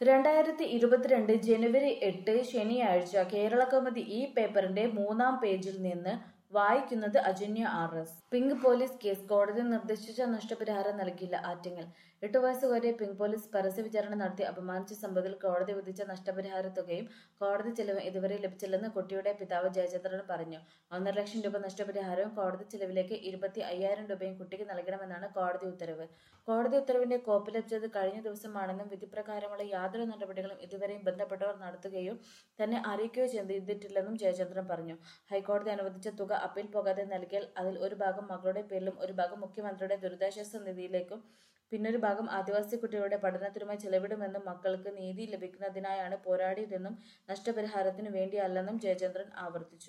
2022 ജനുവരി 8 ശനിയാഴ്ച കേരളകൗമുദി ഈ പേപ്പറിന്റെ 3-ാം പേജിൽ നിന്ന് വായിക്കുന്നത് Ajanya RS. Pink police case കോടതി നിർദ്ദേശിച്ച നഷ്ടപരിഹാരം നൽകില്ല. ആറ്റിങ്ങൽ 8 വയസ്സുകാരെ പിങ്ക് പോലീസ് പരസ്യവിചാരണ നടത്തി അപമാനിച്ച സംഭവത്തിൽ കോടതി വിധിച്ച നഷ്ടപരിഹാര തുകയും കോടതി ചെലവും ഇതുവരെ ലഭിച്ചില്ലെന്ന് കുട്ടിയുടെ പിതാവ് ജയചന്ദ്രൻ പറഞ്ഞു. 1.5 ലക്ഷം രൂപ നഷ്ടപരിഹാരവും കോടതി ചെലവിലേക്ക് 25,000 രൂപയും കുട്ടിക്ക് നൽകണമെന്നാണ് കോടതി ഉത്തരവ്. കോടതി ഉത്തരവിന്റെ കോപ്പി ലഭിച്ചത് കഴിഞ്ഞ ദിവസമാണെന്നും വിധിപ്രകാരമുള്ള യാതൊരു നടപടികളും ഇതുവരെയും ബന്ധപ്പെട്ടവർ നടത്തുകയോ തന്നെ അറിയിക്കുകയോ ചെയ്തിട്ടില്ലെന്നും ജയചന്ദ്രൻ പറഞ്ഞു. ഹൈക്കോടതി അനുവദിച്ച തുക അപ്പീൽ പോകാതെ നൽകിയാൽ അതിൽ ഒരു ഭാഗം മകളുടെ പേരിലും ഒരു ഭാഗം മുഖ്യമന്ത്രിയുടെ ദുരിതാശ്വാസ നിധിയിലേക്കും പിന്നൊരു ഭാഗം ആദിവാസി കുട്ടികളുടെ പഠനത്തിനുമായി ചെലവിടുമെന്നും മക്കൾക്ക് നീതി ലഭിക്കുന്നതിനായാണ് പോരാടിയതെന്നും നഷ്ടപരിഹാരത്തിനു വേണ്ടിയല്ലെന്നും ജയചന്ദ്രൻ ആവർത്തിച്ചു.